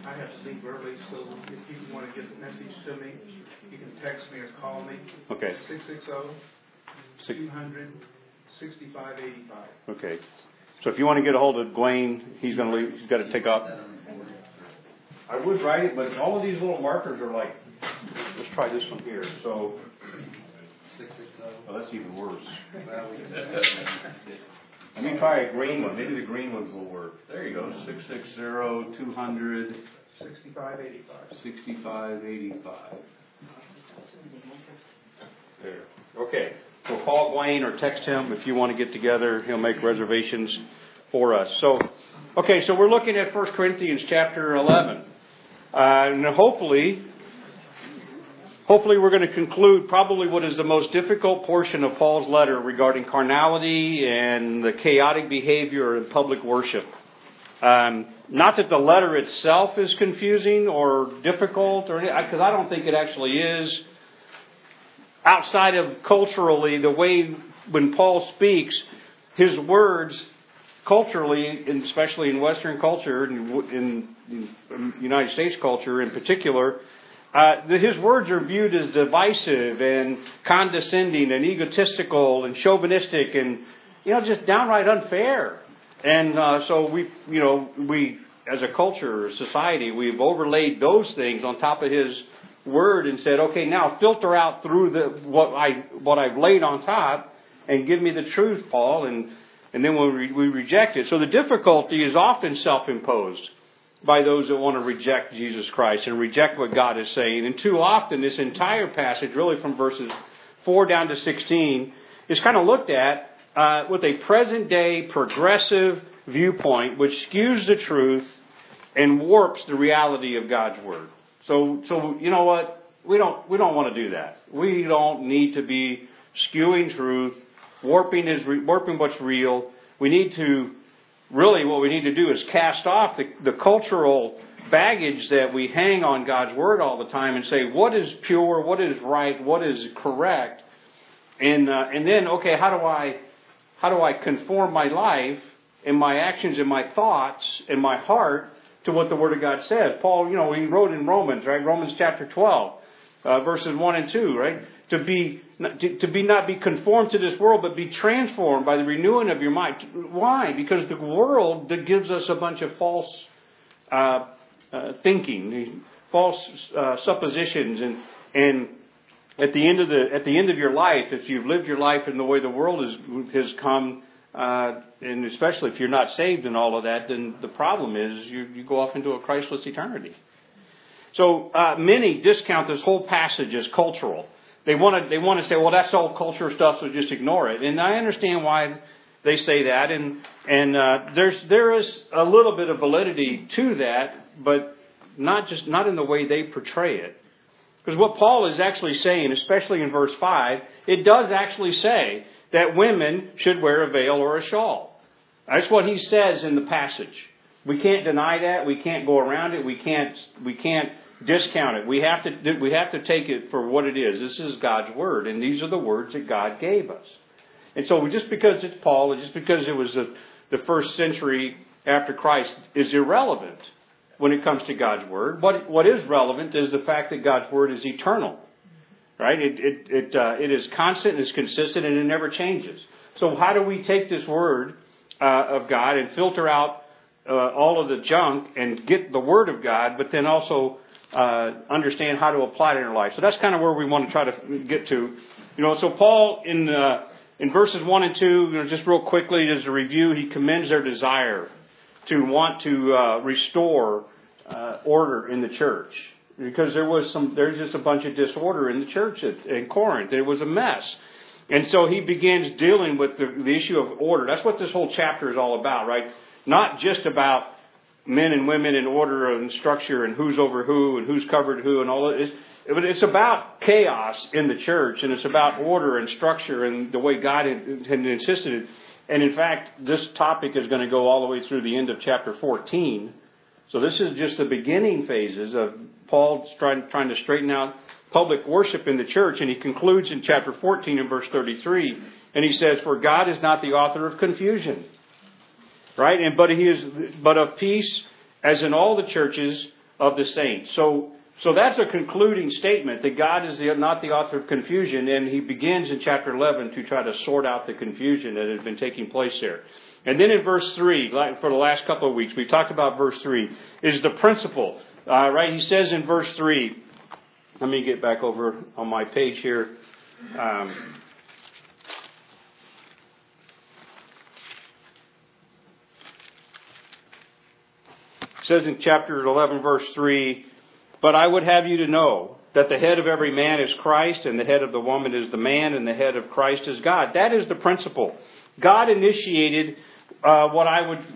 I have to leave early, so if you want to get the message to me, you can text me or call me. Okay. 660-200-6585. Okay. So if you want to get a hold of Dwayne, he's going to leave. He's got to take off. I would write it, but all of these little markers are like. Let's try this one here. So. Oh, that's even worse. Let me try a green one. Maybe the green ones will work. There you go. 660-200. 6585. There. Okay. So call Dwayne or text him if you want to get together. He'll make reservations for us. So we're looking at 1 Corinthians chapter 11. And hopefully we're going to conclude probably what is the most difficult portion of Paul's letter regarding carnality and the chaotic behavior in public worship. Not that the letter itself is confusing or difficult, because I don't think it actually is. Outside of culturally, the way when Paul speaks, his words culturally, and especially in Western culture, in United States culture in particular, his words are viewed as divisive and condescending and egotistical and chauvinistic and, just downright unfair. And so we as a culture, society, we've overlaid those things on top of his word and said, okay, now filter out through what I've laid on top and give me the truth, Paul, and then we reject it. So the difficulty is often self-imposed by those that want to reject Jesus Christ and reject what God is saying. And too often this entire passage, really from verses 4 down to 16, is kind of looked at with a present-day progressive viewpoint which skews the truth and warps the reality of God's Word. So you know what? We don't want to do that. We don't need to be skewing truth, warping what's real. We need to what we need to do is cast off the cultural baggage that we hang on God's Word all the time and say, what is pure, what is right, what is correct, and then okay, how do I conform my life and my actions and my thoughts and my heart to what the Word of God says? Paul, he wrote in Romans, right? Romans chapter 12, verses 1 and 2, right? To not be conformed to this world, but be transformed by the renewing of your mind. Why? Because the world that gives us a bunch of false thinking, false suppositions, and at the end of your life, if you've lived your life in the way the world has come. And especially if you're not saved and all of that, then the problem is you go off into a Christless eternity. So many discount this whole passage as cultural. They want to say, well, that's all culture stuff, so just ignore it. And I understand why they say that, and there is a little bit of validity to that, but not in the way they portray it. Because what Paul is actually saying, especially in verse 5, it does actually say that women should wear a veil or a shawl. That's what he says in the passage. We can't deny that. We can't go around it. We can't discount it. We have to take it for what it is. This is God's Word, and these are the words that God gave us. And so just because it's Paul, and just because it was the first century after Christ, is irrelevant when it comes to God's Word. What is relevant is the fact that God's Word is eternal. Right? It is constant, it's consistent, and it never changes. So how do we take this Word of God and filter out all of the junk and get the Word of God, but then also understand how to apply it in our life? So that's kind of where we want to try to get to. So Paul in verses 1 and 2, just real quickly as a review, he commends their desire to want to restore order in the church. Because there's just a bunch of disorder in the church in Corinth. It was a mess. And so he begins dealing with the issue of order. That's what this whole chapter is all about, right? Not just about men and women and order and structure and who's over who and who's covered who and all that. It's about chaos in the church, and it's about order and structure and the way God had insisted. And in fact, this topic is going to go all the way through the end of chapter 14. So this is just the beginning phases of Paul trying to straighten out public worship in the church. And he concludes in chapter 14 in verse 33. And he says, for God is not the author of confusion. Right? But of peace, as in all the churches of the saints. So that's a concluding statement that God is not the author of confusion, and he begins in chapter 11 to try to sort out the confusion that has been taking place there. And then in verse 3, like for the last couple of weeks, we talked about verse 3, is the principle. Right? He says in verse 3, let me get back over on my page here. It says in chapter 11, verse 3, "But I would have you to know that the head of every man is Christ, and the head of the woman is the man, and the head of Christ is God." That is the principle. God initiated what I would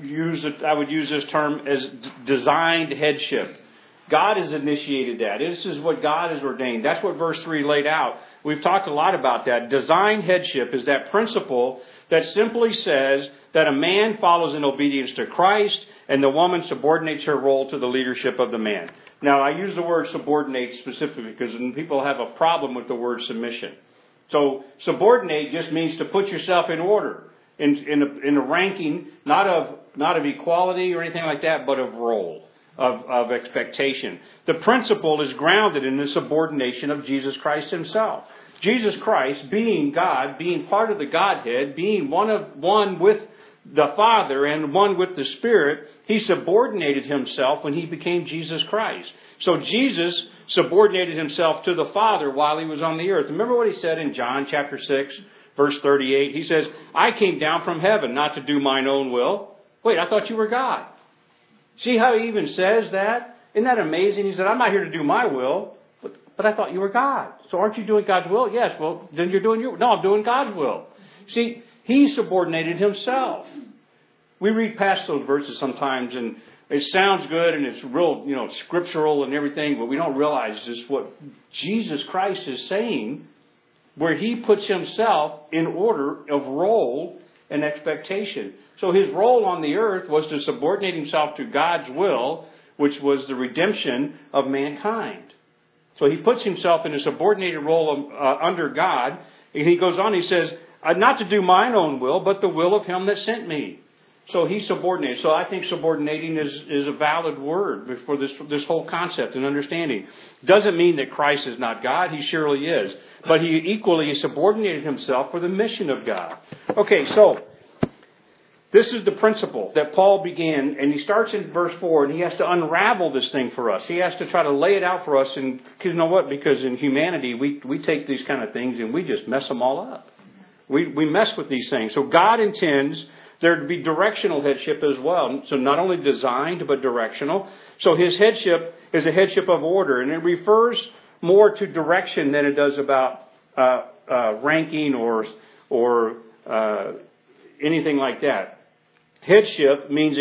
use this term as designed headship. God has initiated that. This is what God has ordained. That's what verse 3 laid out. We've talked a lot about that. Designed headship is that principle that simply says that a man follows in obedience to Christ and the woman subordinates her role to the leadership of the man. Now, I use the word subordinate specifically because people have a problem with the word submission. So, subordinate just means to put yourself in order, in a ranking, not of equality or anything like that, but of role. Of expectation. The principle is grounded in the subordination of Jesus Christ himself. Jesus Christ, being God, being part of the Godhead, being one with the Father and one with the Spirit, he subordinated himself when he became Jesus Christ. So Jesus subordinated himself to the Father while he was on the earth. Remember what he said in John chapter 6, verse 38? He says, "I came down from heaven not to do mine own will." Wait, I thought you were God. See how he even says that? Isn't that amazing? He said, "I'm not here to do my will, but I thought you were God. So aren't you doing God's will?" "Yes." "Well, then you're doing your..." "No, I'm doing God's will." See, he subordinated himself. We read past those verses sometimes and it sounds good and it's real, scriptural and everything, but we don't realize just what Jesus Christ is saying, where he puts himself in order of role and expectation. So his role on the earth was to subordinate himself to God's will, which was the redemption of mankind. So he puts himself in a subordinated role under God. And he goes on, he says, "Not to do mine own will, but the will of him that sent me." So he subordinates. So I think subordinating is a valid word for this whole concept and understanding. Doesn't mean that Christ is not God. He surely is. But he equally subordinated himself for the mission of God. Okay, so this is the principle that Paul began, and he starts in verse 4, and he has to unravel this thing for us. He has to try to lay it out for us, and you know what? Because in humanity, we take these kind of things and we just mess them all up. We mess with these things. So God intends there to be directional headship as well. So not only designed, but directional. So his headship is a headship of order, and it refers more to direction than it does about ranking or anything like that. Headship means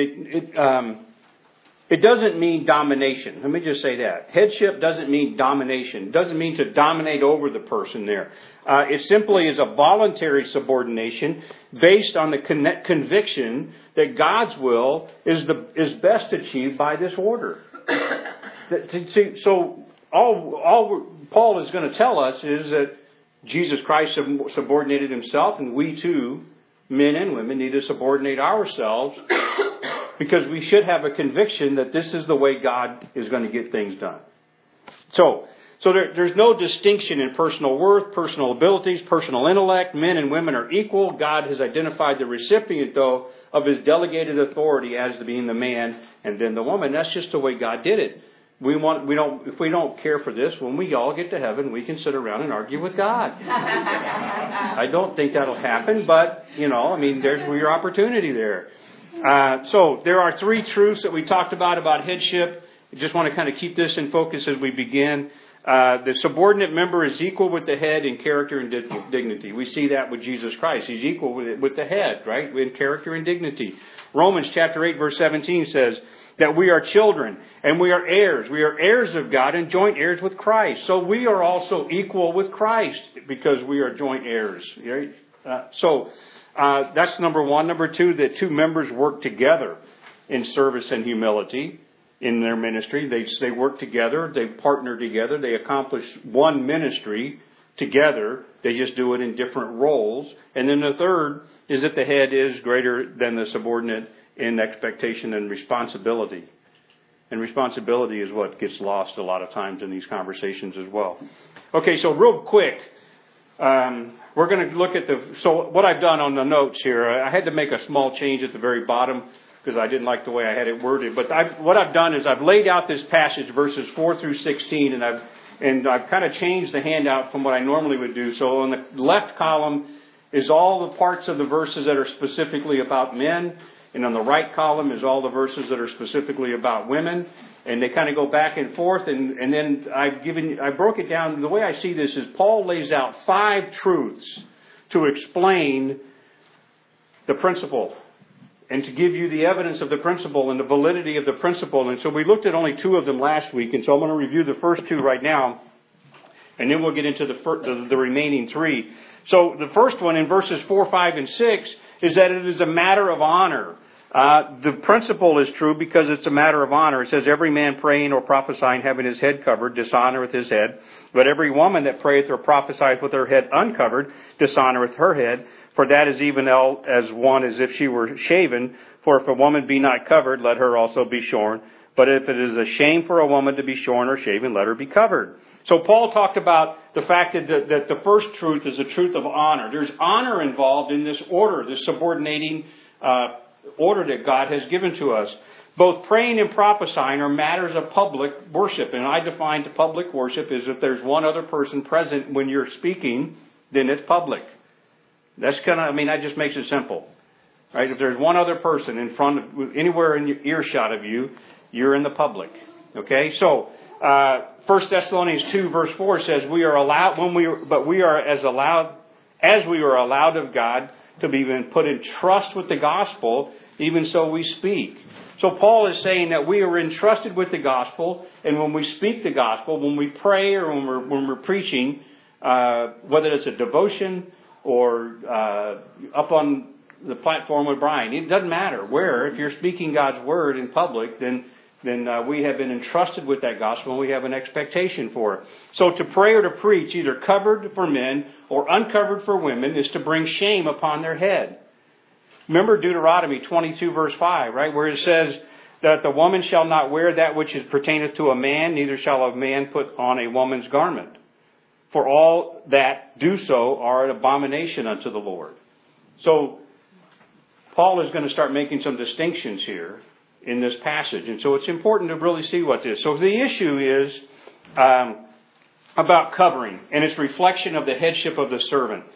it doesn't mean domination. Let me just say that. Headship doesn't mean domination. It doesn't mean to dominate over the person there. It simply is a voluntary subordination based on the conviction that God's will is best achieved by this order. So all Paul is going to tell us is that Jesus Christ subordinated himself, and we too, men and women, need to subordinate ourselves because we should have a conviction that this is the way God is going to get things done. So there's no distinction in personal worth, personal abilities, personal intellect. Men and women are equal. God has identified the recipient, though, of his delegated authority as being the man and then the woman. That's just the way God did it. If we don't care for this, when we all get to heaven, we can sit around and argue with God. I don't think that'll happen, but, there's your opportunity there. So there are three truths that we talked about headship. I just want to kind of keep this in focus as we begin. The subordinate member is equal with the head in character and dignity. We see that with Jesus Christ. He's equal with the head, right, in character and dignity. Romans chapter 8, verse 17 says that we are children and we are heirs. We are heirs of God and joint heirs with Christ. So we are also equal with Christ because we are joint heirs. Right? That's number one. Number two, the two members work together in service and humility in their ministry. They work together. They partner together. They accomplish one ministry together. They just do it in different roles. And then the third is that the head is greater than the subordinate in expectation and responsibility. And responsibility is what gets lost a lot of times in these conversations as well. Okay, so real quick, we're going to look at so what I've done on the notes here, I had to make a small change at the very bottom because I didn't like the way I had it worded. But what I've done is I've laid out this passage, verses 4 through 16, and I've kind of changed the handout from what I normally would do. So on the left column is all the parts of the verses that are specifically about men. And on the right column is all the verses that are specifically about women. And they kind of go back and forth. And then I broke it down. The way I see this is Paul lays out 5 truths to explain the principle and to give you the evidence of the principle and the validity of the principle. And so we looked at only 2 of them last week. And so I'm going to review the first 2 right now. And then we'll get into the remaining 3. So the first one in verses 4, 5, and 6 is that it is a matter of honor. The principle is true because it's a matter of honor. It says, every man praying or prophesying having his head covered dishonoreth his head. But every woman that prayeth or prophesieth with her head uncovered dishonoreth her head. For that is even as one as if she were shaven. For if a woman be not covered, let her also be shorn. But if it is a shame for a woman to be shorn or shaven, let her be covered. So Paul talked about the fact that the first truth is the truth of honor. There's honor involved in this order, this subordinating order that God has given to us. Both praying and prophesying are matters of public worship. And I define public worship as if there's one other person present when you're speaking, then it's public. That's that just makes it simple. Right? If there's one other person in front of, anywhere in earshot of you, you're in the public. Okay? So, 1 Thessalonians 2 verse 4 says, we are allowed of God to be put in trust with the gospel, even so we speak. So Paul is saying that we are entrusted with the gospel, and when we speak the gospel, when we pray or when we're preaching, whether it's a devotion or up on the platform with Brian, it doesn't matter where. If you're speaking God's word in public, then we have been entrusted with that gospel and we have an expectation for it. So to pray or to preach, either covered for men or uncovered for women, is to bring shame upon their head. Remember Deuteronomy 22 verse 5, right? Where it says that the woman shall not wear that which is pertaineth to a man, neither shall a man put on a woman's garment. For all that do so are an abomination unto the Lord. So Paul is going to start making some distinctions here in this passage. And so it's important to really see what this is. So the issue is about covering and its reflection of the headship of the servant.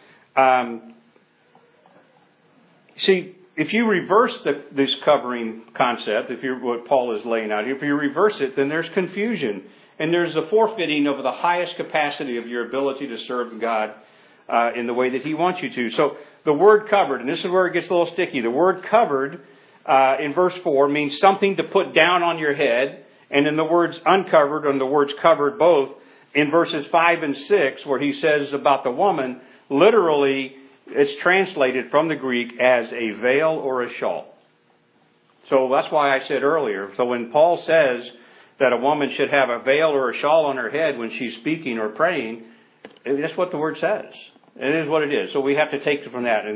See, if you reverse this covering concept, what Paul is laying out here, if you reverse it, then there's confusion. And there's a forfeiting of the highest capacity of your ability to serve God in the way that He wants you to. So the word covered, and this is where it gets a little sticky. The word covered in verse 4 means something to put down on your head. And in the words uncovered and the words covered both, in verses 5 and 6, where he says about the woman, literally it's translated from the Greek as a veil or a shawl. So that's why I said earlier. So when Paul says that a woman should have a veil or a shawl on her head when she's speaking or praying, that's what the word says. It is what it is. So we have to take it from that.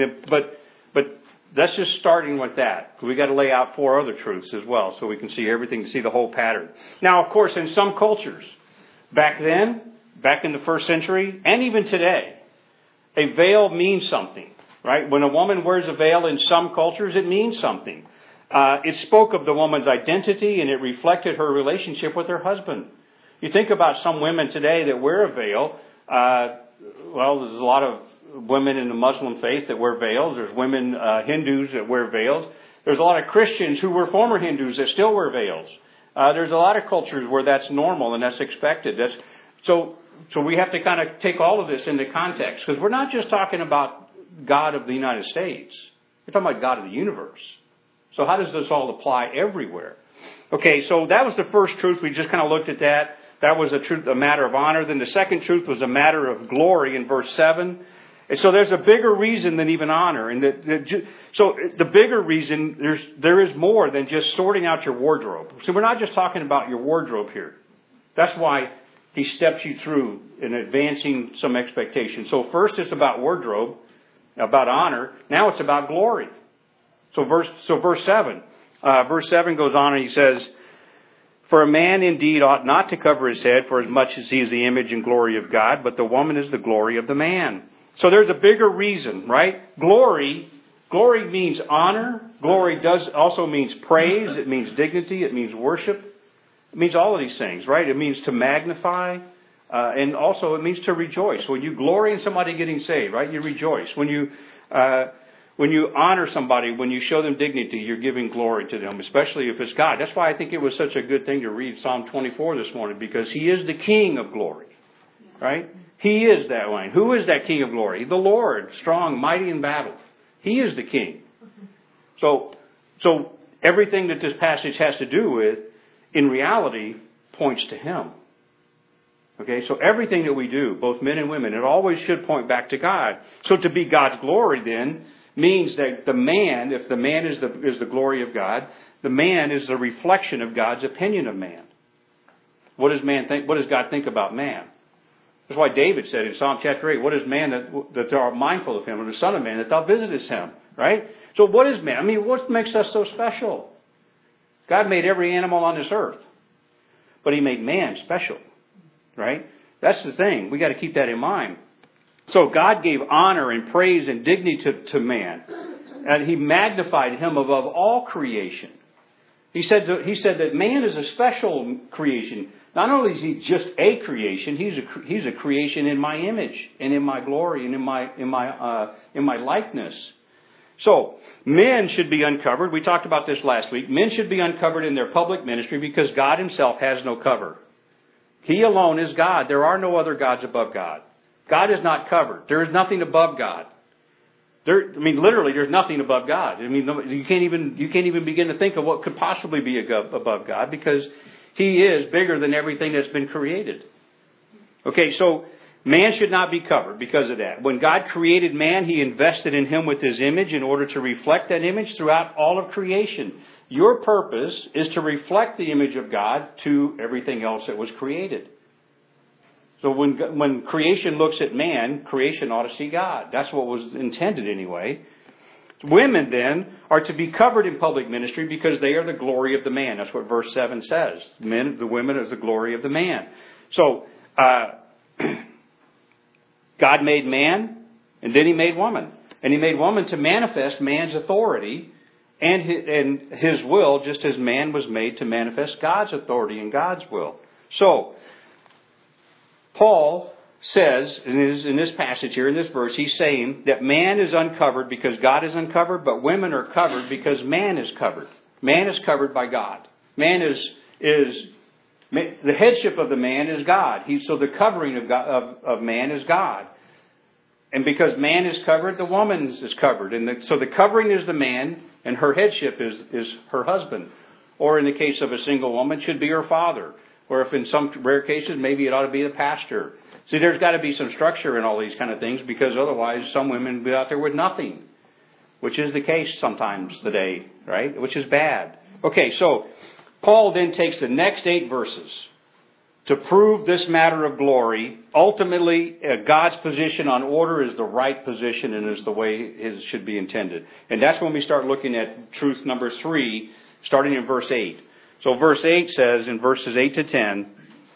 But that's just starting with that. We got to lay out 4 other truths as well, so we can see everything, see the whole pattern. Now, of course, in some cultures, back then, back in the first century, and even today, a veil means something, right? When a woman wears a veil in some cultures, it means something. It spoke of the woman's identity, and it reflected her relationship with her husband. You think about some women today that wear a veil. There's a lot of women in the Muslim faith that wear veils. There's women, Hindus that wear veils. There's a lot of Christians who were former Hindus that still wear veils. There's a lot of cultures where that's normal and that's expected. So we have to kind of take all of this into context, because we're not just talking about God of the United States. We're talking about God of the universe. So how does this all apply everywhere? Okay, so that was the first truth. We just kind of looked at that. That was a matter of honor. Then the second truth was a matter of glory in verse 7. And so there's a bigger reason than even honor. And so the bigger reason, there is more than just sorting out your wardrobe. So we're not just talking about your wardrobe here. That's why he steps you through in advancing some expectations. So first it's about wardrobe, about honor. Now it's about glory. So verse 7. Verse 7 goes on and he says, For a man indeed ought not to cover his head, for as much as he is the image and glory of God, but the woman is the glory of the man. So there's a bigger reason, right? Glory means honor. Glory also means praise. It means dignity. It means worship. It means all of these things, right? It means to magnify. And also it means to rejoice. When you glory in somebody getting saved, right? You rejoice. When you honor somebody, when you show them dignity, you're giving glory to them, especially if it's God. That's why I think it was such a good thing to read Psalm 24 this morning, because He is the King of glory, right? He is that one. Who is that King of glory? The Lord, strong, mighty in battle. He is the King. So everything that this passage has to do with, in reality, points to Him. Okay, so everything that we do, both men and women, it always should point back to God. So to be God's glory then means that the man, if the man is the glory of God, the man is the reflection of God's opinion of man. What does man think? What does God think about man? That's why David said in Psalm chapter 8, what is man that thou art mindful of him, or the son of man that thou visitest him, right? So what is man? I mean, what makes us so special? God made every animal on this earth, but He made man special. Right? That's the thing. We got to keep that in mind. So God gave honor and praise and dignity to man. And He magnified him above all creation. He said that man is a special creation. Not only is he just a creation, he's a creation in my image and in my glory and in my likeness. So men should be uncovered. We talked about this last week. Men should be uncovered in their public ministry because God Himself has no cover. He alone is God. There are no other gods above God. God is not covered. There is nothing above God. Literally, there's nothing above God. You can't even begin to think of what could possibly be above God, because He is bigger than everything that's been created. Okay, so man should not be covered because of that. When God created man, He invested in him with His image in order to reflect that image throughout all of creation. Your purpose is to reflect the image of God to everything else that was created. So when creation looks at man, creation ought to see God. That's what was intended anyway. Women then are to be covered in public ministry because they are the glory of the man. That's what verse 7 says. The women are the glory of the man. So God made man, and then He made woman. And He made woman to manifest man's authority and His will, just as man was made to manifest God's authority and God's will. So, Paul says in this passage here, in this verse, he's saying that man is uncovered because God is uncovered, but women are covered because man is covered. Man is covered by God. Man is the headship of the man is God. So the covering of man is God. And because man is covered, the woman is covered. So the covering is the man, and her headship is her husband. Or in the case of a single woman, should be her father. Or if in some rare cases, maybe it ought to be the pastor. See, there's got to be some structure in all these kind of things, because otherwise some women will be out there with nothing. Which is the case sometimes today, right? Which is bad. Okay, so Paul then takes the next 8 verses to prove this matter of glory. Ultimately, God's position on order is the right position and is the way it should be intended. And that's when we start looking at truth number 3, starting in verse 8. So verse 8 says in verses 8 to 10,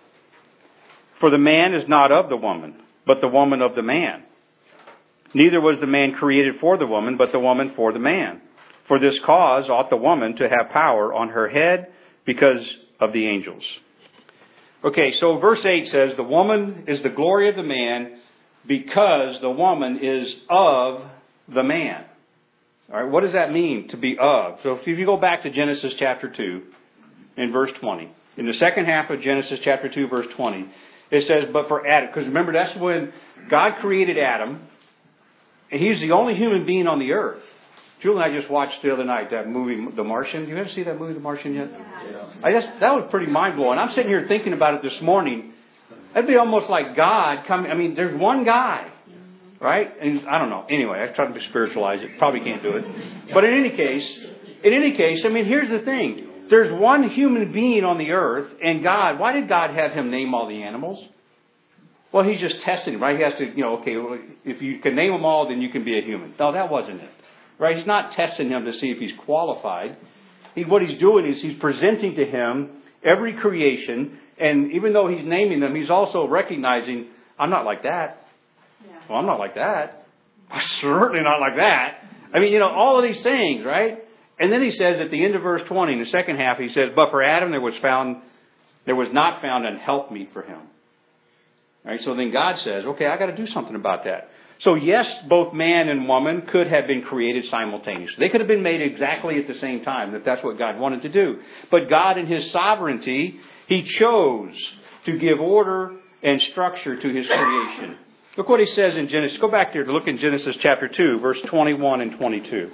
"For the man is not of the woman, but the woman of the man. Neither was the man created for the woman, but the woman for the man. For this cause ought the woman to have power on her head because of the angels." Okay, so verse 8 says the woman is the glory of the man because the woman is of the man. All right, what does that mean, to be of? So if you go back to Genesis chapter 2 in verse 20, in the second half of Genesis chapter 2 verse 20, it says, "But for Adam," because remember that's when God created Adam, and he's the only human being on the earth. Julie and I just watched the other night that movie, The Martian. You ever see that movie, The Martian, yet? Yeah. That was pretty mind-blowing. I'm sitting here thinking about it this morning. That'd be almost like God coming. I mean, there's one guy, right? And I don't know. Anyway, I tried to spiritualize it. Probably can't do it. But in any case, I mean, here's the thing. There's one human being on the earth, and God, why did God have him name all the animals? Well, he's just testing him, right? He has to, okay, well, if you can name them all, then you can be a human. No, that wasn't it. Right? He's not testing him to see if he's qualified. What he's doing is he's presenting to him every creation. And even though he's naming them, he's also recognizing, I'm not like that. Well, I'm not like that. I'm certainly not like that. I mean, all of these things, right? And then he says at the end of verse 20, in the second half, he says, but for Adam there was not found an helpmeet for him. All right, so then God says, okay, I got to do something about that. So yes, both man and woman could have been created simultaneously. They could have been made exactly at the same time, if that's what God wanted to do. But God in His sovereignty, He chose to give order and structure to His creation. Look what He says in Genesis. Go back there to look in Genesis chapter 2, verse 21 and 22.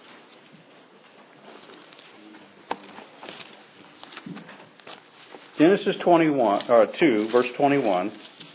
Genesis 2, verse 21.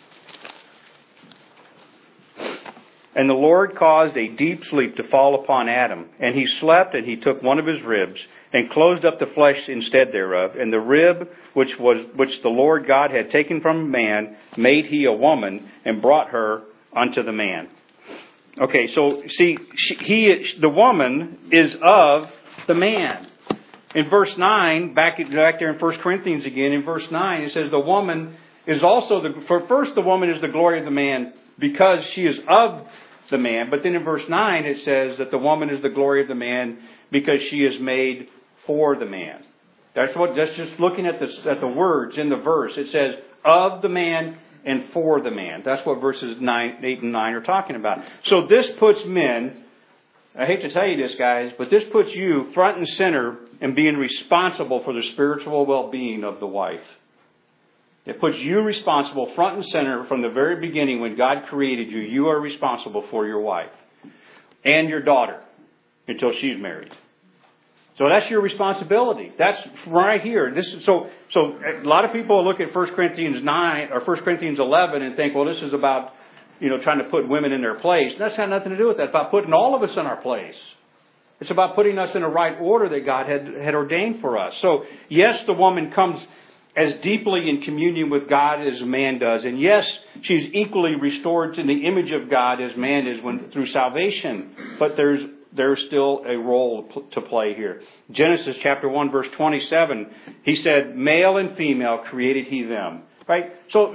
And the Lord caused a deep sleep to fall upon Adam. And he slept, and he took one of his ribs, and closed up the flesh instead thereof. And the rib which the Lord God had taken from man, made he a woman, and brought her unto the man. Okay, so see, the woman is of the man. In verse 9, back there in 1 Corinthians again, in verse 9, it says the woman is also the woman is the glory of the man because she is of the man. But then in verse 9 it says that the woman is the glory of the man because she is made for the man. That's just looking at the words in the verse. It says of the man and for the man. That's what verses 8 and 9 are talking about. So this puts men, I hate to tell you this, guys, but this puts you front and center in being responsible for the spiritual well-being of the wife. It puts you responsible front and center from the very beginning when God created you. You are responsible for your wife and your daughter until she's married. So that's your responsibility. That's right here. So a lot of people look at 1 Corinthians 9 or 1 Corinthians 11 and think, well, this is about trying to put women in their place. That's got nothing to do with that. It's about putting all of us in our place. It's about putting us in the right order that God had ordained for us. So, yes, the woman comes as deeply in communion with God as a man does. And yes, she's equally restored to the image of God as man is through salvation. But there's still a role to play here. Genesis chapter 1, verse 27, he said, male and female created he them. Right? So,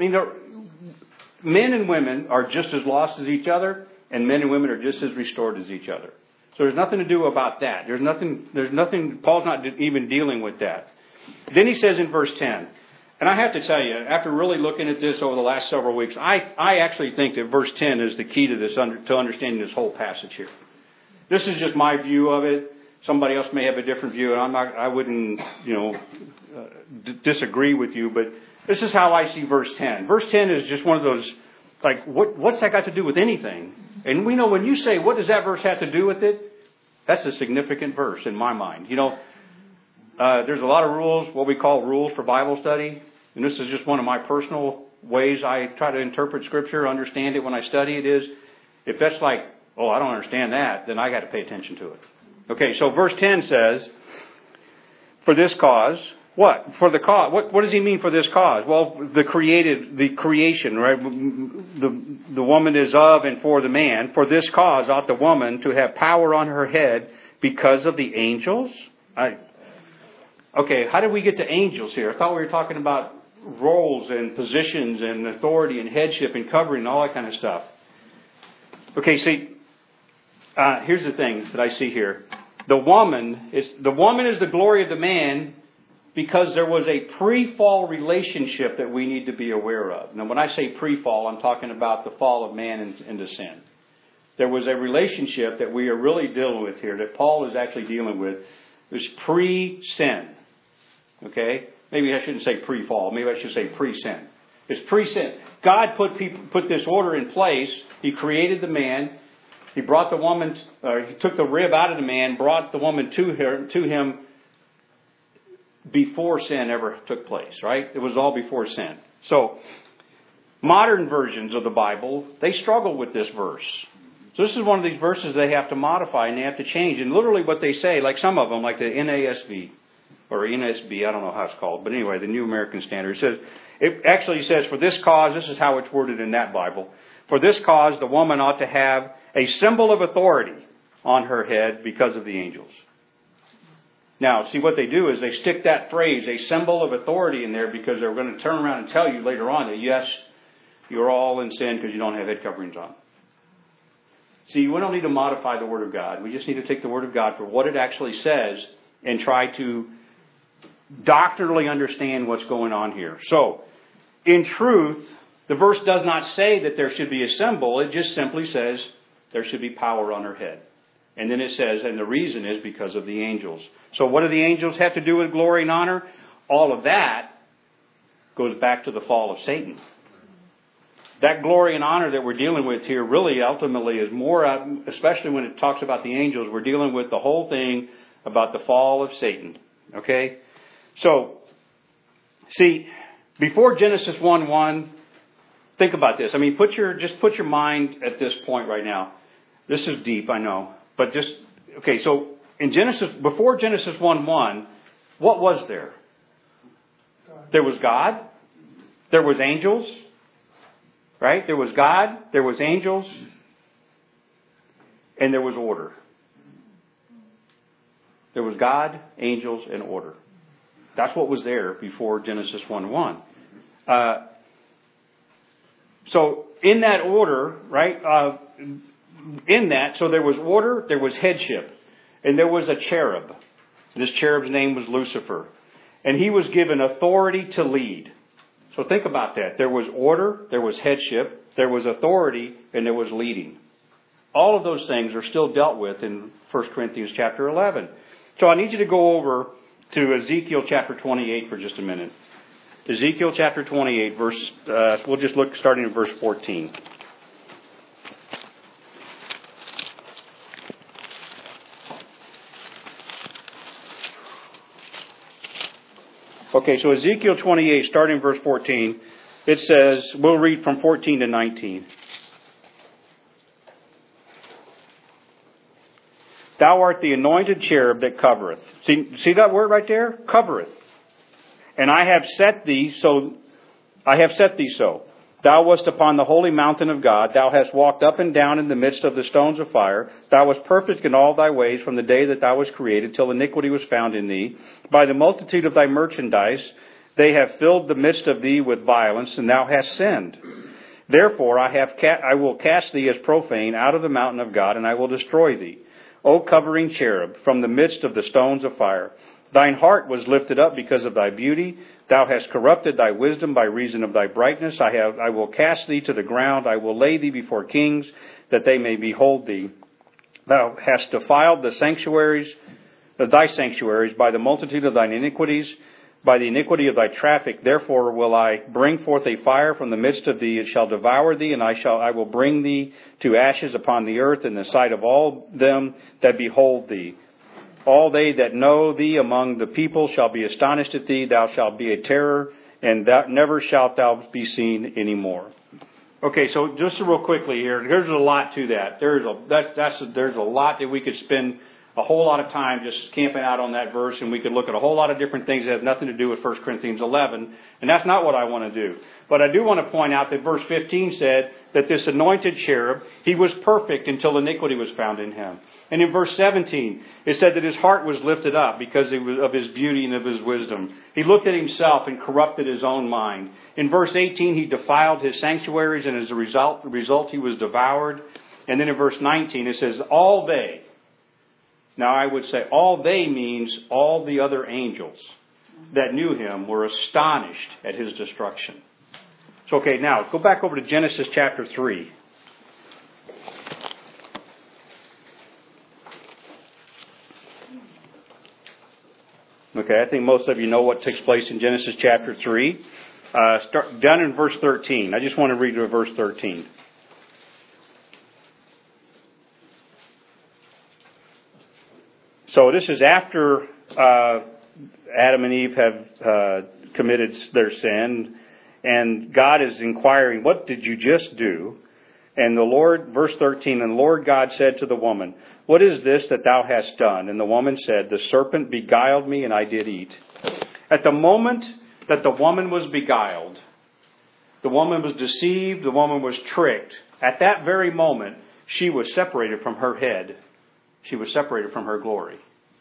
men and women are just as lost as each other, and men and women are just as restored as each other. So there's nothing to do about that. There's nothing, Paul's not even dealing with that. Then he says in verse 10, and I have to tell you, after really looking at this over the last several weeks, I actually think that verse 10 is the key to this, to understanding this whole passage here. This is just my view of it. Somebody else may have a different view, and I wouldn't, disagree with you, but this is how I see verse 10. Verse 10 is just one of those, like, what's that got to do with anything? And we know when you say, what does that verse have to do with it? That's a significant verse in my mind. There's a lot of rules, what we call rules for Bible study. And this is just one of my personal ways I try to interpret Scripture, understand it when I study it is, if that's like, oh, I don't understand that, then I got to pay attention to it. Okay, so verse 10 says, for this cause, what? For the cause. What does he mean for this cause? Well, the creation, right? The woman is of and for the man. For this cause ought the woman to have power on her head because of the angels. Okay, how did we get to angels here? I thought we were talking about roles and positions and authority and headship and covering and all that kind of stuff. Okay, see, here's the thing that I see here. The woman is the glory of the man because there was a pre-fall relationship that we need to be aware of. Now, when I say pre-fall, I'm talking about the fall of man into sin. There was a relationship that we are really dealing with here, that Paul is actually dealing with. It's pre-sin. Okay? Maybe I shouldn't say pre-fall. Maybe I should say pre-sin. It's pre-sin. God put this order in place. He created the man. He brought the woman, he took the rib out of the man, brought the woman to him before sin ever took place, right? It was all before sin. So, modern versions of the Bible, they struggle with this verse. So this is one of these verses they have to modify and they have to change. And literally what they say, like some of them, like the NASB, or NSB, I don't know how it's called, but anyway, the New American Standard, it actually says, for this cause, this is how it's worded in that Bible, for this cause the woman ought to have a symbol of authority on her head because of the angels. Now, see what they do is they stick that phrase, a symbol of authority, in there because they're going to turn around and tell you later on that, yes, you're all in sin because you don't have head coverings on. See, we don't need to modify the Word of God. We just need to take the Word of God for what it actually says and try to doctrinally understand what's going on here. So, in truth, the verse does not say that there should be a symbol. It just simply says there should be power on her head. And then it says, and the reason is because of the angels. So what do the angels have to do with glory and honor? All of that goes back to the fall of Satan. That glory and honor that we're dealing with here really ultimately is more, especially when it talks about the angels, we're dealing with the whole thing about the fall of Satan. Okay? So, see, before Genesis 1:1, think about this. I mean, put your mind at this point right now. This is deep, I know. But just, okay, so before Genesis 1:1, what was there? There was God. There was angels. Right? There was God. There was angels. And there was order. There was God, angels, and order. That's what was there before Genesis 1:1. So in that order, right, so there was order, there was headship, and there was a cherub. This cherub's name was Lucifer. And he was given authority to lead. So think about that. There was order, there was headship, there was authority, and there was leading. All of those things are still dealt with in 1 Corinthians chapter 11. So I need you to go over to Ezekiel chapter 28 for just a minute. Ezekiel chapter 28, we'll just look starting at verse 14. Okay, so Ezekiel 28, starting in verse 14, it says, we'll read from 14 to 19. Thou art the anointed cherub that covereth. See that word right there? Covereth. And I have set thee so. Thou wast upon the holy mountain of God. Thou hast walked up and down in the midst of the stones of fire. Thou wast perfect in all thy ways from the day that thou wast created, till iniquity was found in thee. By the multitude of thy merchandise, they have filled the midst of thee with violence, and thou hast sinned. Therefore I will cast thee as profane out of the mountain of God, and I will destroy thee, O covering cherub, from the midst of the stones of fire. Thine heart was lifted up because of thy beauty. Thou hast corrupted thy wisdom by reason of thy brightness. I will cast thee to the ground. I will lay thee before kings, that they may behold thee. Thou hast defiled thy sanctuaries by the multitude of thine iniquities, by the iniquity of thy traffic. Therefore will I bring forth a fire from the midst of thee. It shall devour thee, and I will bring thee to ashes upon the earth in the sight of all them that behold thee. All they that know thee among the people shall be astonished at thee. Thou shalt be a terror, and never shalt thou be seen any more. Okay, so just real quickly here, there's a lot to that. There's a lot that we could spend a whole lot of time just camping out on that verse, and we could look at a whole lot of different things that have nothing to do with 1 Corinthians 11, and that's not what I want to do. But I do want to point out that verse 15 said that this anointed cherub, he was perfect until iniquity was found in him. And in verse 17, it said that his heart was lifted up because of his beauty and of his wisdom. He looked at himself and corrupted his own mind. In verse 18, he defiled his sanctuaries, and as a result he was devoured. And then in verse 19, it says, all they. Now I would say all they means all the other angels that knew him were astonished at his destruction. So okay, now go back over to Genesis chapter 3. Okay, I think most of you know what takes place in Genesis chapter 3. Start down in verse 13. I just want to read to verse 13. So this is after Adam and Eve have committed their sin, and God is inquiring, what did you just do? And the Lord, verse 13, and the Lord God said to the woman, what is this that thou hast done? And the woman said, the serpent beguiled me, and I did eat. At the moment that the woman was beguiled, the woman was deceived, the woman was tricked. At that very moment, she was separated from her head. She was separated from her glory.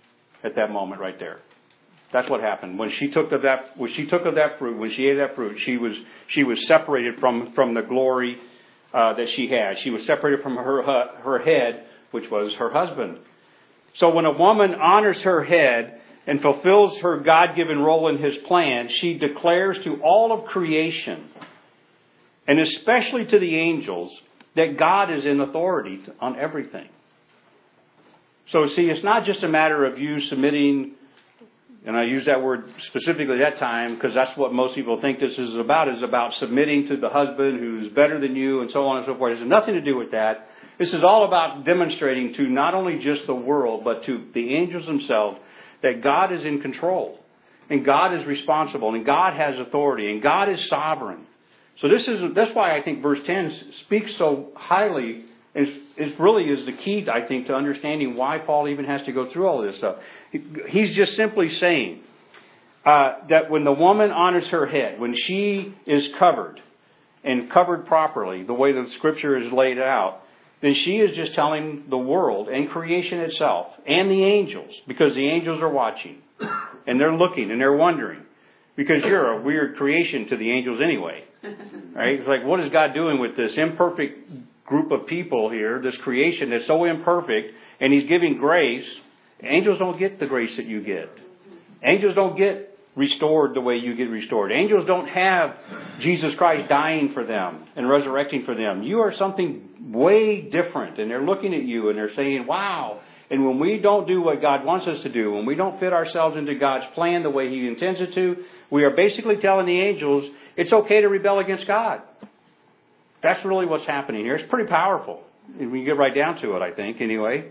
at that moment right there. That's what happened. When she took of that fruit, when she ate that fruit, she was separated from the glory that she had. She was separated from her head, which was her husband. So when a woman honors her head and fulfills her God-given role in His plan, she declares to all of creation, and especially to the angels, that God is in authority on everything. So see, it's not just a matter of you submitting, and I use that word specifically that time because that's what most people think this is about submitting to the husband who's better than you and so on and so forth. It has nothing to do with that. This is all about demonstrating to not only just the world, but to the angels themselves, that God is in control, and God is responsible, and God has authority, and God is sovereign. So that's why I think verse 10 speaks so highly, and it really is the key, I think, to understanding why Paul even has to go through all this stuff. He's just simply saying that when the woman honors her head, when she is covered, and covered properly, the way the Scripture is laid out, then she is just telling the world and creation itself and the angels, because the angels are watching and they're looking and they're wondering, because you're a weird creation to the angels anyway. Right? It's like, what is God doing with this imperfect group of people here, this creation that's so imperfect, and He's giving grace? Angels don't get the grace that you get. Angels don't get restored the way you get restored. Angels don't have Jesus Christ dying for them and resurrecting for them. You are something way different, and they're looking at you and they're saying, wow. And when we don't do what God wants us to do, when we don't fit ourselves into God's plan the way He intends it to, we are basically telling the angels it's okay to rebel against God. That's really what's happening here. It's pretty powerful. We can get right down to it, I think, anyway.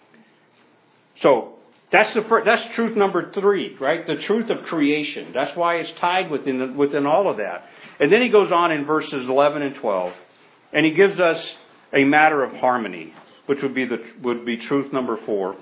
So that's truth number 3, right? The truth of creation. That's why it's tied within all of that. And then he goes on in verses 11 and 12, and he gives us a matter of harmony, which would be truth number 4.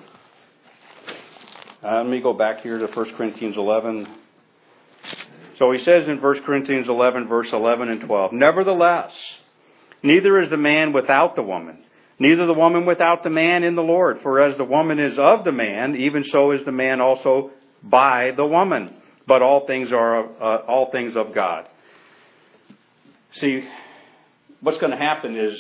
Let me go back here to 1 Corinthians 11. So he says in 1 Corinthians 11, verse 11 and 12, nevertheless, neither is the man without the woman, neither the woman without the man in the Lord. For as the woman is of the man, even so is the man also by the woman. But all things are all things of God. See, what's going to happen is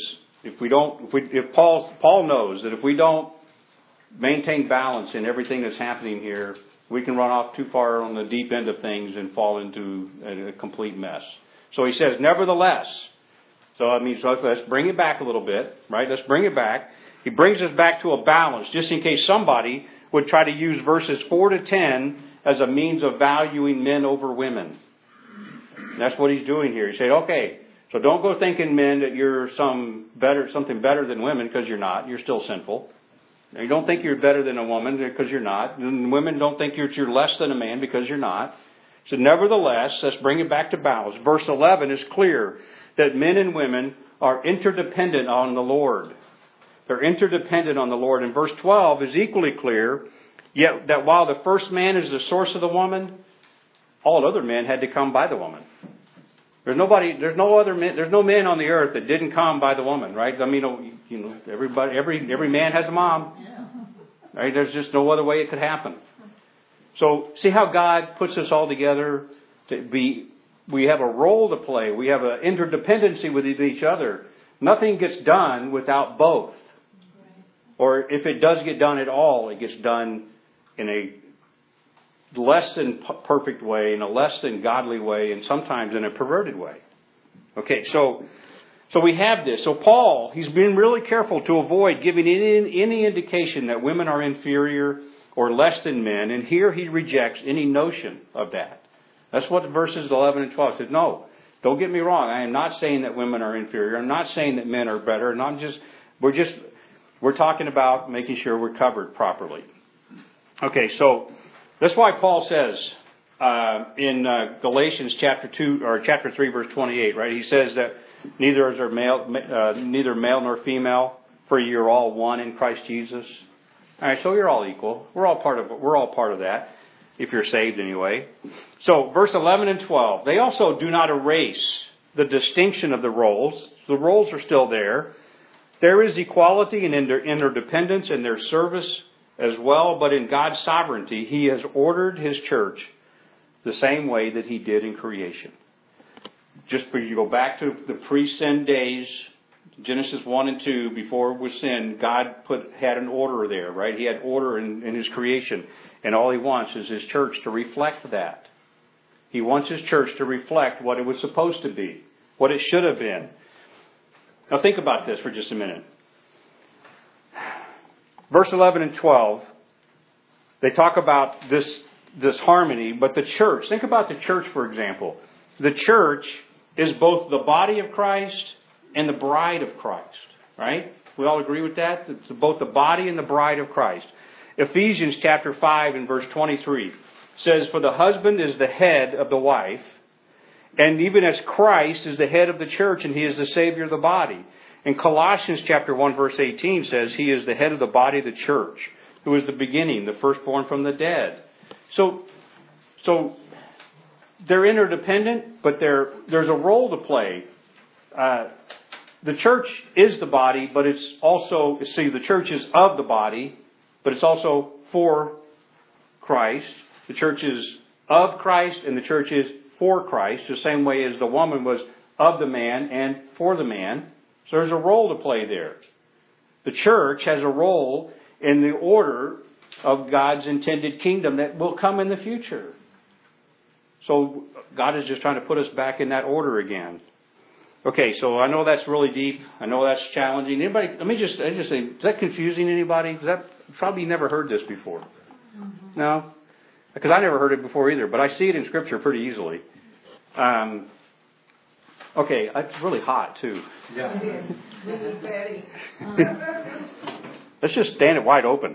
Paul knows that if we don't maintain balance in everything that's happening here, we can run off too far on the deep end of things and fall into a complete mess. So he says, nevertheless. So let's bring it back a little bit, right? Let's bring it back. He brings us back to a balance, just in case somebody would try to use verses 4 to 10 as a means of valuing men over women. And that's what he's doing here. He said, okay, so don't go thinking, men, that you're something better than women, because you're not. You're still sinful. You don't think you're better than a woman, because you're not. And women don't think you're less than a man, because you're not. So nevertheless, let's bring it back to balance. Verse 11 is clear that men and women are interdependent on the Lord. They're interdependent on the Lord. And verse 12 is equally clear, yet that while the first man is the source of the woman, all other men had to come by the woman. There's no men on the earth that didn't come by the woman, right? I mean, every man has a mom. Right? There's just no other way it could happen. So see how God puts us all together we have a role to play. We have an interdependency with each other. Nothing gets done without both. Or if it does get done at all, it gets done in a less than perfect way, in a less than godly way, and sometimes in a perverted way. Okay, so we have this. So Paul, he's been really careful to avoid giving any indication that women are inferior or less than men. And here he rejects any notion of that. That's what verses 11 and 12 says. No, don't get me wrong. I am not saying that women are inferior. I'm not saying that men are better. And we're talking about making sure we're covered properly. Okay, so that's why Paul says in Galatians chapter 3, verse 28, right? He says that neither male nor female, for you're all one in Christ Jesus. All right, so you're all equal. We're all part of that. If you're saved anyway. So verse 11 and 12, they also do not erase the distinction of the roles. The roles are still there. There is equality and interdependence in their service as well, but in God's sovereignty, He has ordered His church the same way that He did in creation. Just for you go back to the pre-sin days, Genesis 1 and 2, before it was sin, God had an order there, right? He had order in His creation. And all He wants is His church to reflect that. He wants His church to reflect what it was supposed to be, what it should have been. Now think about this for just a minute. Verse 11 and 12, they talk about this harmony, but the church, think about the church, for example. The church is both the body of Christ and the bride of Christ, right? We all agree with that? It's both the body and the bride of Christ. Ephesians chapter 5 and verse 23 says, "For the husband is the head of the wife, and even as Christ is the head of the church, and He is the Savior of the body." And Colossians chapter 1 verse 18 says, "He is the head of the body of the church, who is the beginning, the firstborn from the dead." So they're interdependent, but there's a role to play. The church is the body, but it's also, the church is of the body, but it's also for Christ. The church is of Christ, and the church is for Christ, the same way as the woman was of the man and for the man. So there's a role to play there. The church has a role in the order of God's intended kingdom that will come in the future. So God is just trying to put us back in that order again. Okay, so I know that's really deep. I know that's challenging. Anybody? Let me just say, is that confusing anybody? Is that probably never heard this before? No, because I never heard it before either. But I see it in Scripture pretty easily. Okay, it's really hot too. Yeah. Let's just stand it wide open.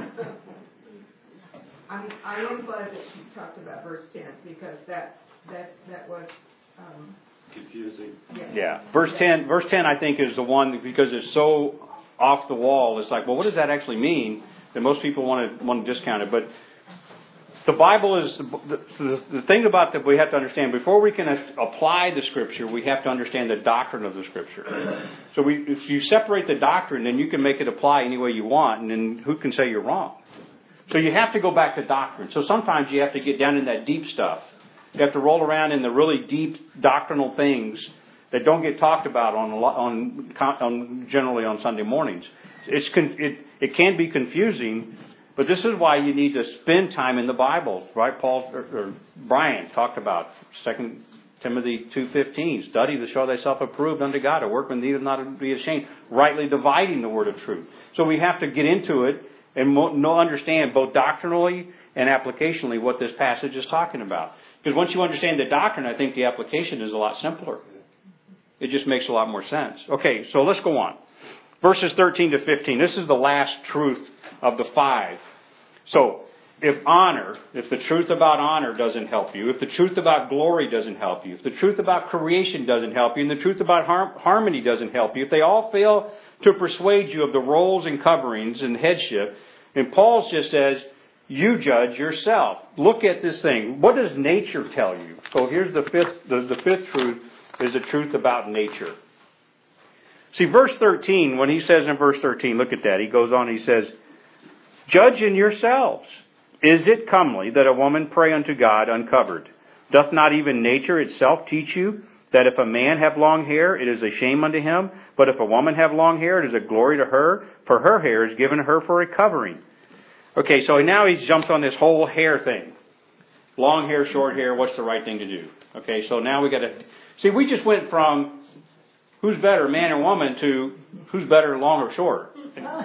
I am glad that you talked about verse 10 because that was confusing. Yeah. Verse 10 I think is the one, because it's so off the wall. It's like, well, what does that actually mean? That most people want to discount it. But the Bible is the thing about that we have to understand. Before we can apply the Scripture, we have to understand the doctrine of the Scripture. So if you separate the doctrine, then you can make it apply any way you want, and then who can say you're wrong? So you have to go back to doctrine. So sometimes you have to get down in that deep stuff. You have to roll around in the really deep doctrinal things that don't get talked about on generally on Sunday mornings. It can be confusing, but this is why you need to spend time in the Bible, right? Brian talked about 2 Timothy 2:15. Study to show thyself approved unto God, a workman needeth not to be ashamed, rightly dividing the word of truth. So we have to get into it and understand both doctrinally and applicationally what this passage is talking about. Because once you understand the doctrine, I think the application is a lot simpler. It just makes a lot more sense. Okay, so let's go on. Verses 13 to 15. This is the last truth of the 5. So, if the truth about honor doesn't help you, if the truth about glory doesn't help you, if the truth about creation doesn't help you, and the truth about harmony doesn't help you, if they all fail to persuade you of the roles and coverings and headship, and Paul just says, you judge yourself. Look at this thing. What does nature tell you? So here's the fifth truth is the truth about nature. See, verse 13, when he says in verse 13, look at that. He goes on, he says, judge in yourselves. Is it comely that a woman pray unto God uncovered? Doth not even nature itself teach you that if a man have long hair, it is a shame unto him? But if a woman have long hair, it is a glory to her, for her hair is given her for a covering. Okay, so now he jumps on this whole hair thing. Long hair, short hair, what's the right thing to do? Okay, so now we got to... See, we just went from who's better, man or woman, to who's better, long or short.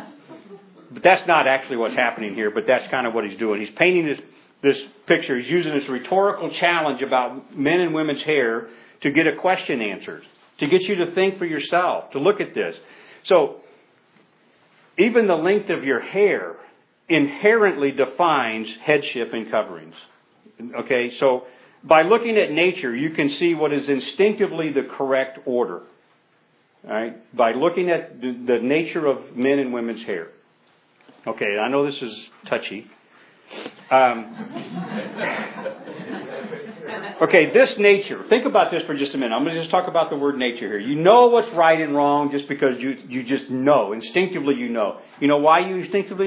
But that's not actually what's happening here, but that's kind of what he's doing. He's painting this picture. He's using this rhetorical challenge about men and women's hair to get a question answered, to get you to think for yourself, to look at this. So, even the length of your hair inherently defines headship and coverings. Okay, so by looking at nature, you can see what is instinctively the correct order. All right, by looking at the nature of men and women's hair. Okay, I know this is touchy. Okay, this nature. Think about this for just a minute. I'm going to just talk about the word nature here. You know what's right and wrong just because you just know. Instinctively you know. You know why you instinctively know?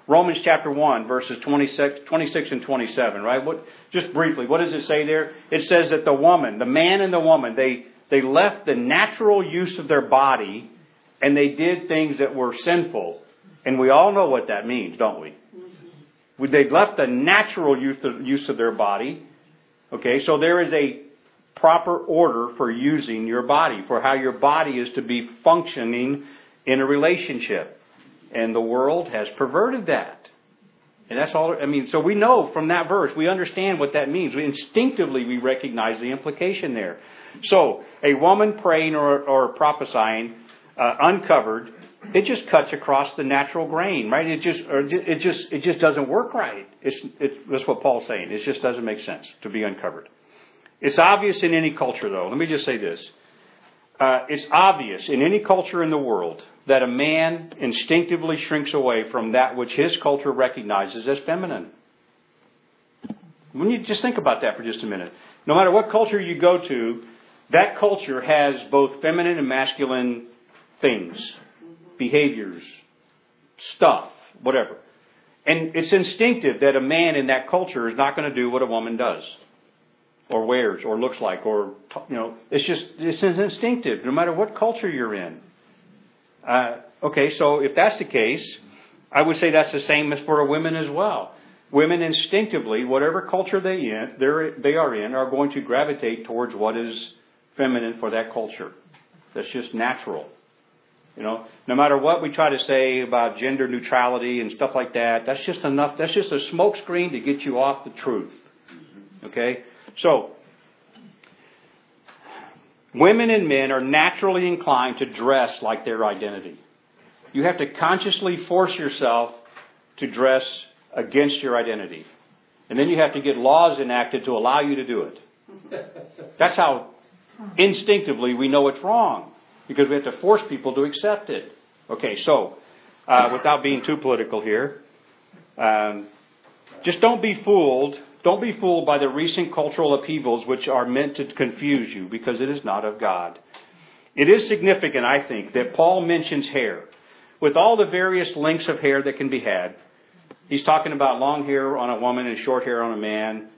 Romans chapter 1, verses 26 and 27, right? Just briefly, what does it say there? It says that the man and the woman, they left the natural use of their body and they did things that were sinful. And we all know what that means, don't we? They left the natural use of their body. Okay, so there is a proper order for using your body, for how your body is to be functioning in a relationship. And the world has perverted that. And that's all, so we know from that verse, we understand what that means. Instinctively, we recognize the implication there. So, a woman praying or prophesying uncovered, it just cuts across the natural grain, right? It just doesn't work right. That's what Paul's saying. It just doesn't make sense to be uncovered. It's obvious in any culture, though. Let me just say this. It's obvious in any culture in the world that a man instinctively shrinks away from that which his culture recognizes as feminine. When you just think about that for just a minute. No matter what culture you go to, that culture has both feminine and masculine things, behaviors, stuff, whatever. And it's instinctive that a man in that culture is not going to do what a woman does, or wears, or looks like, or, it's instinctive, no matter what culture you're in. Okay, so if that's the case, I would say that's the same as for women as well. Women instinctively, whatever culture they are in, are going to gravitate towards what is feminine for that culture. That's just natural. No matter what we try to say about gender neutrality and stuff like that, that's just enough. That's just a smokescreen to get you off the truth. Okay? So, women and men are naturally inclined to dress like their identity. You have to consciously force yourself to dress against your identity. And then you have to get laws enacted to allow you to do it. That's how instinctively we know it's wrong. Because we have to force people to accept it. Okay, so, without being too political here, just don't be fooled. Don't be fooled by the recent cultural upheavals which are meant to confuse you, because it is not of God. It is significant, I think, that Paul mentions hair. With all the various lengths of hair that can be had, he's talking about long hair on a woman and short hair on a man.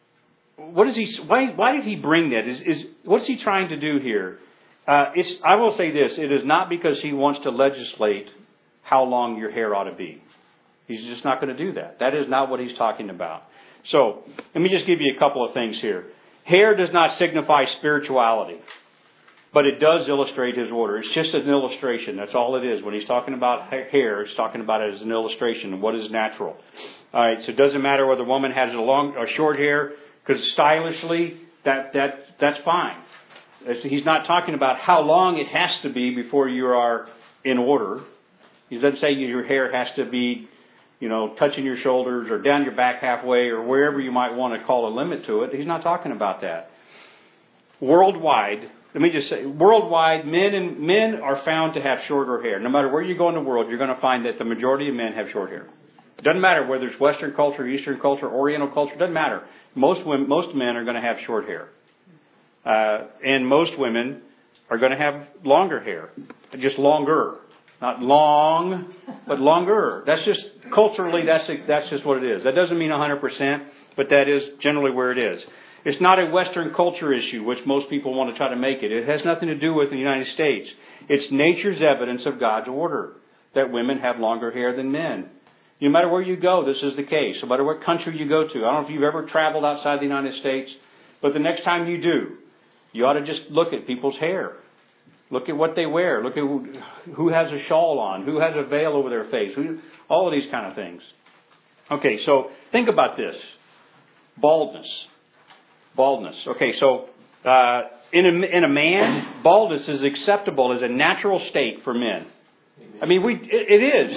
Why did he bring that? What's he trying to do here? I will say this. It is not because he wants to legislate how long your hair ought to be. He's just not going to do that. That is not what he's talking about. So, let me just give you a couple of things here. Hair does not signify spirituality, but it does illustrate his order. It's just an illustration. That's all it is. When he's talking about hair, he's talking about it as an illustration of what is natural. All right, so it doesn't matter whether a woman has long or short hair, because stylishly, that's fine. He's not talking about how long it has to be before you are in order. He doesn't say your hair has to be, touching your shoulders or down your back halfway or wherever you might want to call a limit to it. He's not talking about that. Worldwide, let me just say, worldwide, men are found to have shorter hair. No matter where you go in the world, you're going to find that the majority of men have short hair. It doesn't matter whether it's Western culture, Eastern culture, Oriental culture. It doesn't matter. Most men are going to have short hair. And most women are going to have longer hair. Just longer. Not long, but longer. That's just, culturally, that's just what it is. That doesn't mean 100%, but that is generally where it is. It's not a Western culture issue, which most people want to try to make it. It has nothing to do with the United States. It's nature's evidence of God's order, that women have longer hair than men. No matter where you go, this is the case. No matter what country you go to. I don't know if you've ever traveled outside the United States, but the next time you do, you ought to just look at people's hair. Look at what they wear. Look at who has a shawl on, who has a veil over their face, all of these kind of things. Okay, so think about this. Baldness. Okay, so in a man, baldness is acceptable as a natural state for men. I mean, it is.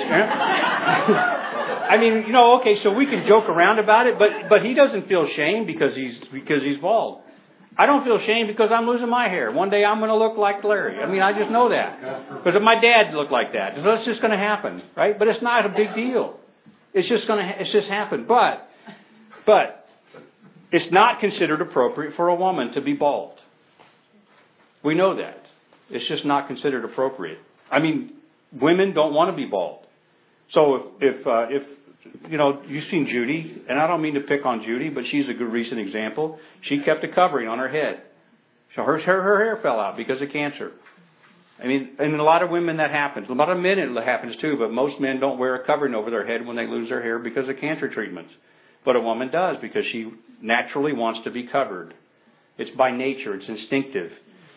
I mean, okay, so we can joke around about it, but he doesn't feel shame because he's bald. I don't feel shame because I'm losing my hair. One day I'm going to look like Larry. I mean, I just know that. Because my dad looked like that. So that's just going to happen, right? But it's not a big deal. It's just happened. But it's not considered appropriate for a woman to be bald. We know that. It's just not considered appropriate. I mean, women don't want to be bald. So if you've seen Judy, and I don't mean to pick on Judy, but she's a good recent example. She kept a covering on her head. So her hair fell out because of cancer. I mean, and a lot of women that happens. A lot of men it happens too, but most men don't wear a covering over their head when they lose their hair because of cancer treatments. But a woman does because she naturally wants to be covered. It's by nature. It's instinctive.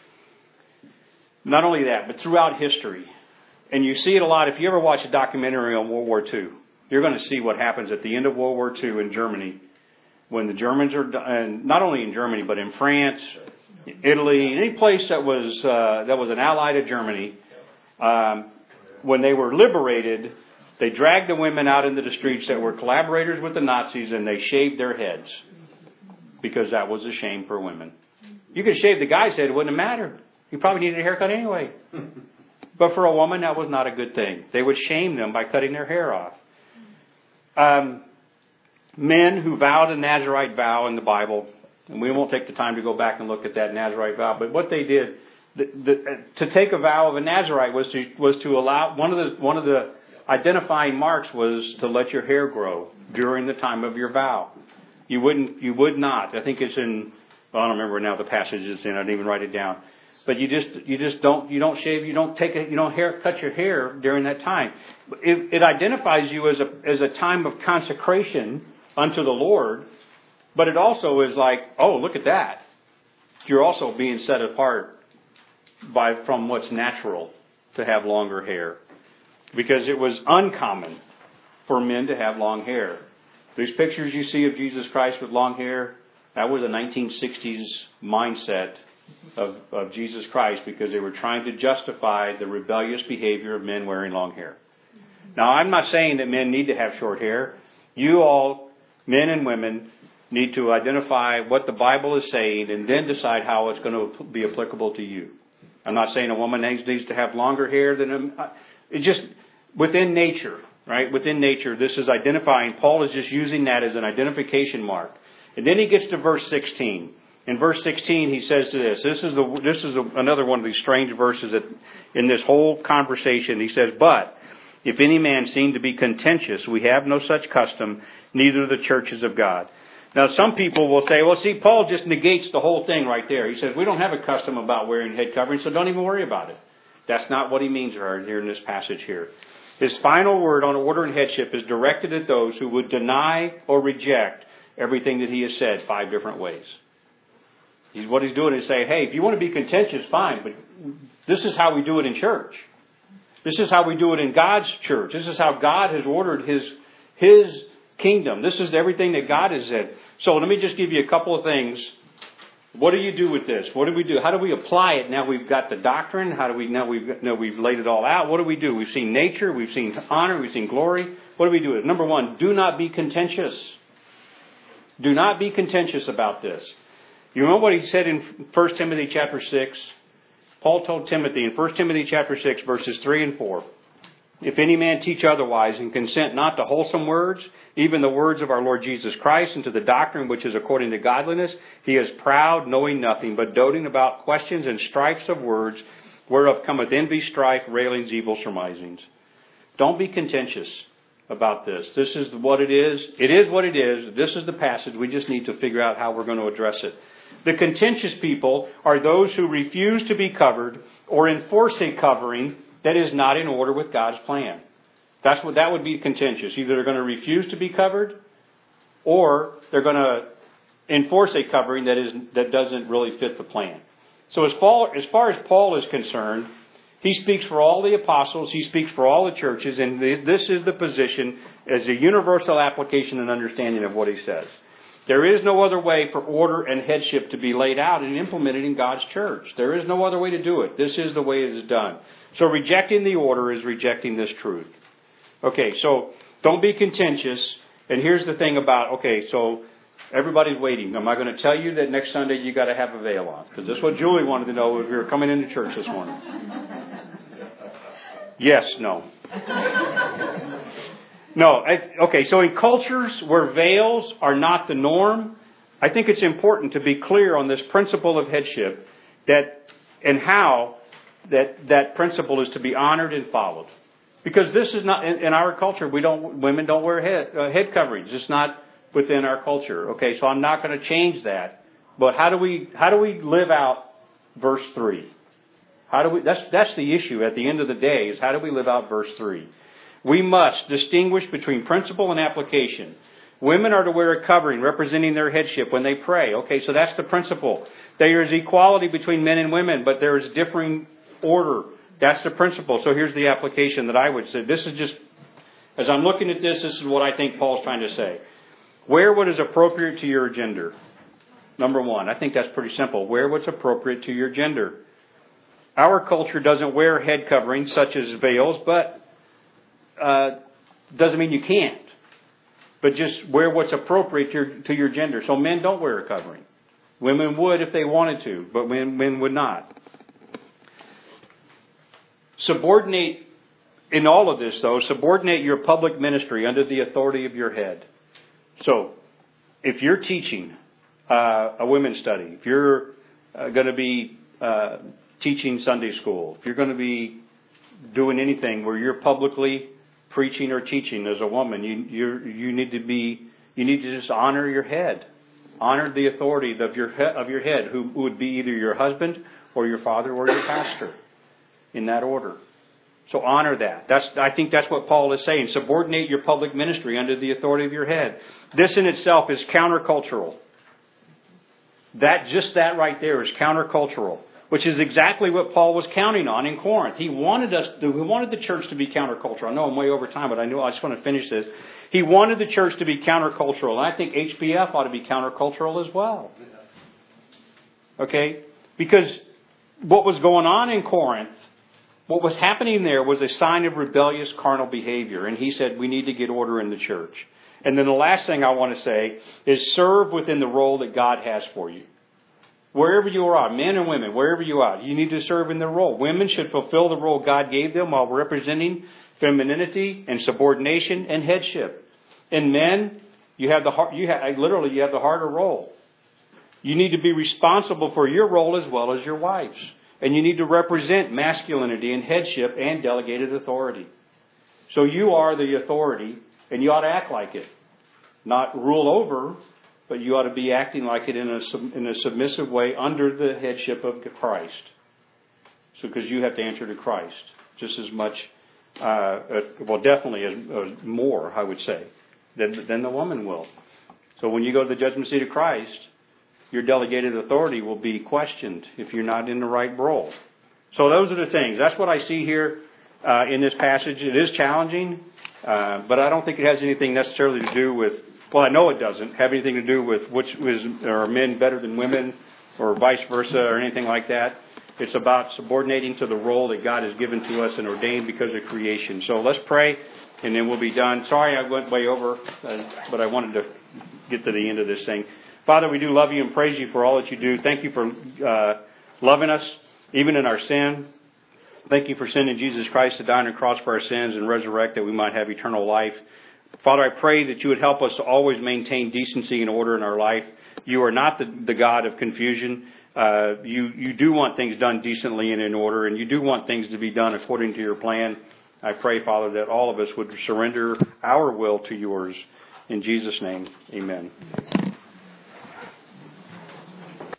Not only that, but throughout history. And you see it a lot. If you ever watch a documentary on World War II, you're going to see what happens at the end of World War II in Germany. When the Germans are, and not only in Germany, but in France, Italy, any place that was an ally to Germany, when they were liberated, they dragged the women out into the streets that were collaborators with the Nazis, and they shaved their heads because that was a shame for women. You could shave the guy's head; it wouldn't have mattered. He probably needed a haircut anyway. But for a woman, that was not a good thing. They would shame them by cutting their hair off. Men who vowed a Nazirite vow in the Bible, and we won't take the time to go back and look at that Nazirite vow, but what they did, to take a vow of a Nazirite was to allow, one of the identifying marks was to let your hair grow during the time of your vow. You would not. I think it's in, well, I don't remember now the passage it's in, I didn't even write it down. But you don't shave, you don't cut your hair during that time. It identifies you as a time of consecration unto the Lord, but it also is like, oh, look at that. You're also being set apart from what's natural to have longer hair. Because it was uncommon for men to have long hair. These pictures you see of Jesus Christ with long hair, that was a 1960s mindset of Jesus Christ, because they were trying to justify the rebellious behavior of men wearing long hair. Now, I'm not saying that men need to have short hair. You all, men and women, need to identify what the Bible is saying and then decide how it's going to be applicable to you. I'm not saying a woman needs to have longer hair than it's just within nature, right? Within nature, this is identifying. Paul is just using that as an identification mark. And then he gets to verse 16. In verse 16, he says to this. This is another one of these strange verses that in this whole conversation. He says, "But if any man seem to be contentious, we have no such custom, neither the churches of God." Now, some people will say, well, see, Paul just negates the whole thing right there. He says, we don't have a custom about wearing head covering, so don't even worry about it. That's not what he means here in this passage here. His final word on order and headship is directed at those who would deny or reject everything that he has said 5 different ways. What he's doing is saying, hey, if you want to be contentious, fine, but this is how we do it in church. This is how we do it in God's church. This is how God has ordered His kingdom. This is everything that God has said. So let me just give you a couple of things. What do you do with this? What do we do? How do we apply it? Now we've got the doctrine. How do we now we've laid it all out? What do we do? We've seen nature. We've seen honor. We've seen glory. What do we do with it? Number 1, do not be contentious. Do not be contentious about this. You remember what he said in 1 Timothy chapter 6? Paul told Timothy in 1 Timothy chapter 6, verses 3 and 4, "If any man teach otherwise and consent not to wholesome words, even the words of our Lord Jesus Christ, and to the doctrine which is according to godliness, he is proud, knowing nothing, but doting about questions and strifes of words, whereof cometh envy, strife, railings, evil surmisings." Don't be contentious about this. This is what it is. It is what it is. This is the passage. We just need to figure out how we're going to address it. The contentious people are those who refuse to be covered or enforce a covering that is not in order with God's plan. That would be contentious. Either they're going to refuse to be covered, or they're going to enforce a covering that doesn't really fit the plan. So as far as Paul is concerned, he speaks for all the apostles, he speaks for all the churches, and this is the position as a universal application and understanding of what he says. There is no other way for order and headship to be laid out and implemented in God's church. There is no other way to do it. This is the way it is done. So rejecting the order is rejecting this truth. Okay, so don't be contentious. And here's the thing about, so everybody's waiting. Am I going to tell you that next Sunday you got to have a veil on? Because that's what Julie wanted to know if we were coming into church this morning. Yes, no. No, so in cultures where veils are not the norm, I think it's important to be clear on this principle of headship and how that principle is to be honored and followed. Because this is not, in our culture, women don't wear head coverings. It's not within our culture. Okay, so I'm not going to change that. But how do we live out verse 3? That's the issue at the end of the day, is how do we live out verse 3? We must distinguish between principle and application. Women are to wear a covering representing their headship when they pray. Okay, so that's the principle. There is equality between men and women, but there is differing order. That's the principle. So here's the application that I would say. This is just, as I'm looking at this is what I think Paul's trying to say. Wear what is appropriate to your gender. Number one, I think that's pretty simple. Wear what's appropriate to your gender. Our culture doesn't wear head coverings such as veils, but doesn't mean you can't. But just wear what's appropriate to your gender. So men don't wear a covering. Women would if they wanted to, but men would not. Subordinate, in all of this though, subordinate your public ministry under the authority of your head. So, if you're teaching a women's study, if you're going to be teaching Sunday school, if you're going to be doing anything where you're publicly preaching or teaching as a woman, you need to just honor your head, honor the authority of your head, who would be either your husband or your father or your pastor, in that order. So honor that. I think that's what Paul is saying. Subordinate your public ministry under the authority of your head. This in itself is countercultural. That right there is countercultural, which is exactly what Paul was counting on in Corinth. He wanted the church to be countercultural. I know I'm way over time, but I just want to finish this. He wanted the church to be countercultural, and I think HBF ought to be countercultural as well. Okay? Because what was going on in Corinth, what was happening there was a sign of rebellious carnal behavior. And he said, we need to get order in the church. And then the last thing I want to say is serve within the role that God has for you. Wherever you are, men and women, wherever you are, you need to serve in their role. Women should fulfill the role God gave them while representing femininity and subordination and headship. And men, you have the harder role. You need to be responsible for your role as well as your wife's. And you need to represent masculinity and headship and delegated authority. So you are the authority, and you ought to act like it. Not rule over, but you ought to be acting like it in a submissive way under the headship of Christ. So because you have to answer to Christ just as much, definitely as more, I would say, than the woman will. So when you go to the judgment seat of Christ, your delegated authority will be questioned if you're not in the right role. So those are the things. That's what I see here in this passage. It is challenging, but I don't think it has anything necessarily to do with, well, I know it doesn't have anything to do with are men better than women or vice versa or anything like that. It's about subordinating to the role that God has given to us and ordained because of creation. So let's pray, and then we'll be done. Sorry I went way over, but I wanted to get to the end of this thing. Father, we do love you and praise you for all that you do. Thank you for loving us, even in our sin. Thank you for sending Jesus Christ to die on the cross for our sins and resurrect that we might have eternal life. Father, I pray that you would help us to always maintain decency and order in our life. You are not the God of confusion. You do want things done decently and in order, and you do want things to be done according to your plan. I pray, Father, that all of us would surrender our will to yours. In Jesus' name, amen.